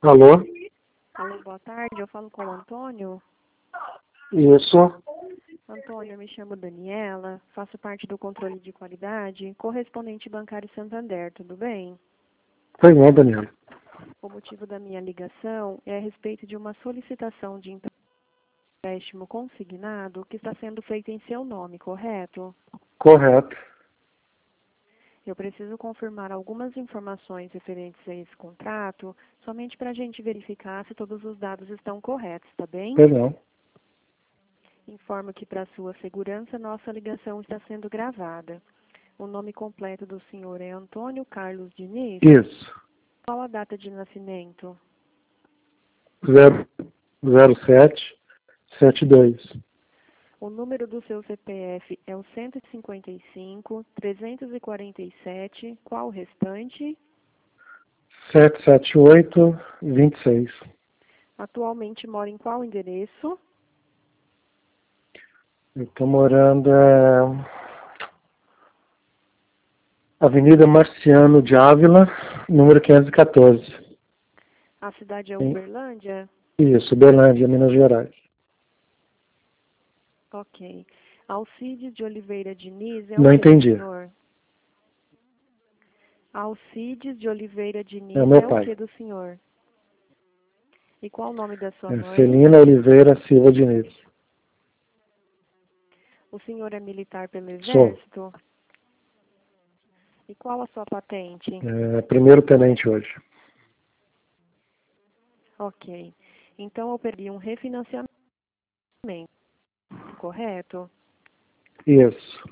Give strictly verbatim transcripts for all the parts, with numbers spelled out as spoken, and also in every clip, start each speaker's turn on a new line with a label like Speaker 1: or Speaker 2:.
Speaker 1: Alô?
Speaker 2: Alô, boa tarde. Eu falo com o Antônio.
Speaker 1: Isso.
Speaker 2: Antônio, eu me chamo Daniela, faço parte do controle de qualidade, correspondente bancário Santander, tudo bem?
Speaker 1: Foi bom, Daniel.
Speaker 2: O motivo da minha ligação é a respeito de uma solicitação de empréstimo consignado que está sendo feita em seu nome, correto?
Speaker 1: Correto.
Speaker 2: Eu preciso confirmar algumas informações referentes a esse contrato, somente para a gente verificar se todos os dados estão corretos, tá bem?
Speaker 1: Foi não.
Speaker 2: Informo que, para sua segurança, nossa ligação está sendo gravada. O nome completo do senhor é Antônio Carlos Diniz?
Speaker 1: Isso.
Speaker 2: Qual a data de nascimento?
Speaker 1: zero zero sete sete dois.
Speaker 2: O número do seu C P F é o cento e cinquenta e cinco, trezentos e quarenta e sete. Qual o restante?
Speaker 1: sete sete oito vinte e seis.
Speaker 2: Atualmente mora em qual endereço?
Speaker 1: Eu estou morando é... Avenida Marciano de Ávila, número quinhentos e quatorze.
Speaker 2: A cidade é
Speaker 1: Sim.
Speaker 2: Uberlândia?
Speaker 1: Isso, Berlândia, Minas Gerais.
Speaker 2: Ok. Alcides de Oliveira Diniz é o
Speaker 1: Não
Speaker 2: que do
Speaker 1: entendi.
Speaker 2: senhor? Alcides de Oliveira
Speaker 1: É
Speaker 2: Diniz
Speaker 1: meu
Speaker 2: é o
Speaker 1: pai.
Speaker 2: que do senhor? E qual o nome da sua
Speaker 1: É
Speaker 2: mãe?
Speaker 1: Celina Oliveira Silva Diniz.
Speaker 2: O senhor é militar pelo
Speaker 1: Sou.
Speaker 2: Exército? E qual a sua patente?
Speaker 1: É, primeiro tenente hoje.
Speaker 2: Ok. Então eu perdi um refinanciamento, correto?
Speaker 1: Isso.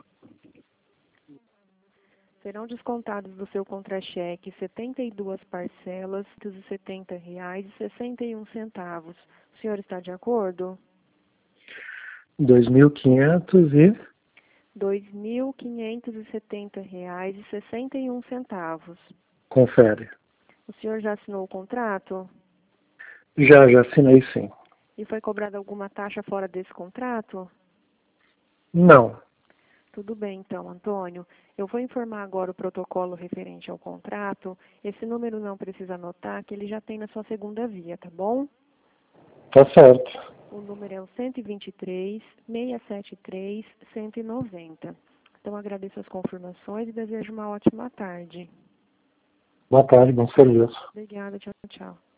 Speaker 2: Serão descontados do seu contra-cheque setenta e duas parcelas de setenta reais e sessenta e um centavos. O senhor está de acordo?
Speaker 1: dois mil quinhentos e...
Speaker 2: dois mil quinhentos e setenta reais e sessenta e um centavos.
Speaker 1: Confere.
Speaker 2: O senhor já assinou o contrato?
Speaker 1: Já, já assinei sim.
Speaker 2: E foi cobrada alguma taxa fora desse contrato?
Speaker 1: Não.
Speaker 2: Tudo bem, então, Antônio. Eu vou informar agora o protocolo referente ao contrato. Esse número não precisa anotar, que ele já tem na sua segunda via, tá bom?
Speaker 1: Tá certo.
Speaker 2: O número é o cento e vinte e três, seiscentos e setenta e três, cento e noventa. Então, agradeço as confirmações e desejo uma ótima tarde.
Speaker 1: Boa tarde, bom serviço.
Speaker 2: Obrigada, tchau, tchau.